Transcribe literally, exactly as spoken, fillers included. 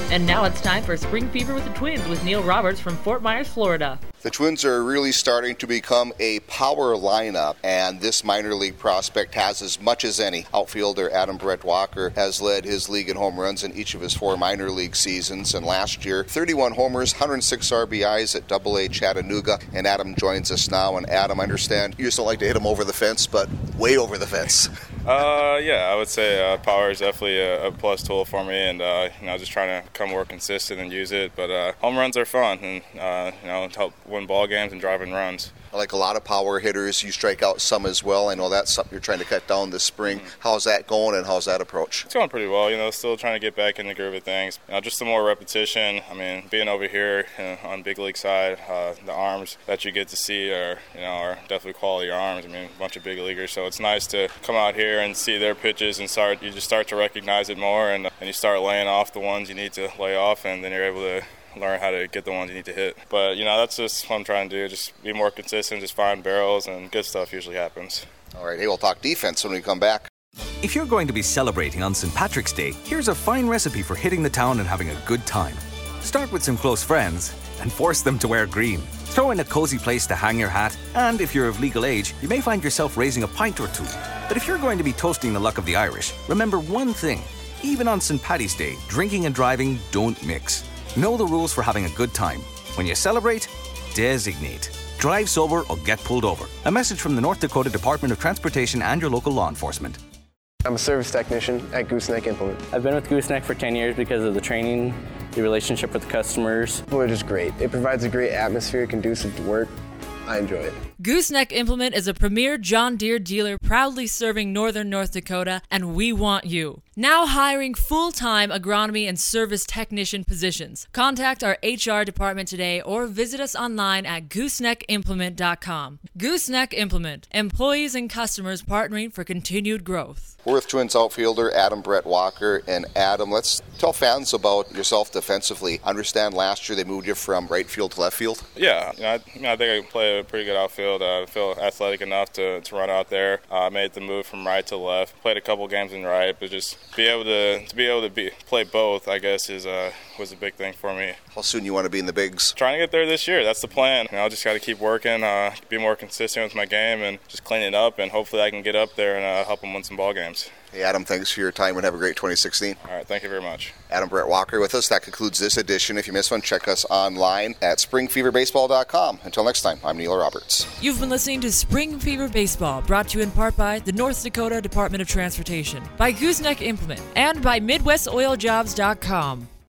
And now it's time for Spring Fever with the Twins with Neil Roberts from Fort Myers, Florida. The Twins are really starting to become a power lineup, and this minor league prospect has as much as any. Outfielder Adam Brett Walker has led his league in home runs in each of his four minor league seasons, and last year, thirty-one homers, one hundred six R B Is at double A Chattanooga, and Adam joins us now. And Adam, I understand you just don't like to hit him over the fence, but way over the fence. Uh, yeah, I would say uh, power is definitely a, a plus tool for me, and uh, you know, just trying to become more consistent and use it. But uh, home runs are fun, and uh, you know, help win ball games and driving runs. Like a lot of power hitters, you strike out some as well. I know that's something you're trying to cut down this spring. Mm-hmm. How's that going, and how's that approach? It's going pretty well. You know, still trying to get back in the groove of things. You know, just some more repetition. I mean, being over here you know, on big league side, uh, the arms that you get to see are, you know, are definitely quality arms. I mean, a bunch of big leaguers. So it's nice to come out here and see their pitches and start. You just start to recognize it more, and and you start laying off the ones you need to lay off, and then you're able to learn how to get the ones you need to hit. But, you know, that's just what I'm trying to do, just be more consistent, just find barrels, and good stuff usually happens. All right, hey, we'll talk defense when we come back. If you're going to be celebrating on Saint Patrick's Day, here's a fine recipe for hitting the town and having a good time. Start with some close friends and force them to wear green. Throw in a cozy place to hang your hat, and if you're of legal age, you may find yourself raising a pint or two. But if you're going to be toasting the luck of the Irish, remember one thing. Even on Saint Paddy's Day, drinking and driving don't mix. Know the rules for having a good time. When you celebrate, designate. Drive sober or get pulled over. A message from the North Dakota Department of Transportation and your local law enforcement. I'm a service technician at Gooseneck Implement. I've been with Gooseneck for ten years because of the training, the relationship with the customers. Well, it is great. It provides a great atmosphere conducive to work. I enjoy it. Gooseneck Implement is a premier John Deere dealer proudly serving northern North Dakota, and we want you. Now hiring full-time agronomy and service technician positions. Contact our H R department today or visit us online at gooseneck implement dot com. Gooseneck Implement, employees and customers partnering for continued growth. We're with Twins outfielder Adam Brett Walker. And Adam, let's tell fans about yourself defensively. I understand last year they moved you from right field to left field. Yeah, you know, I, you know, I think I can play a pretty good outfield. Uh, I feel athletic enough to, to run out there. I uh, made the move from right to left. Played a couple games in right, but just be able to to be able to be play both, I guess, is uh, was a big thing for me. How soon you want to be in the bigs? Trying to get there this year. That's the plan. You know, I just got to keep working, uh, be more consistent with my game, and just clean it up. And hopefully, I can get up there and uh, help them win some ball games. Hey, Adam, thanks for your time and have a great twenty sixteen. All right, thank you very much. Adam Brett Walker with us. That concludes this edition. If you missed one, check us online at spring fever baseball dot com. Until next time, I'm Neil Roberts. You've been listening to Spring Fever Baseball, brought to you in part by the North Dakota Department of Transportation, by Gooseneck Implement, and by Midwest Oil Jobs dot com.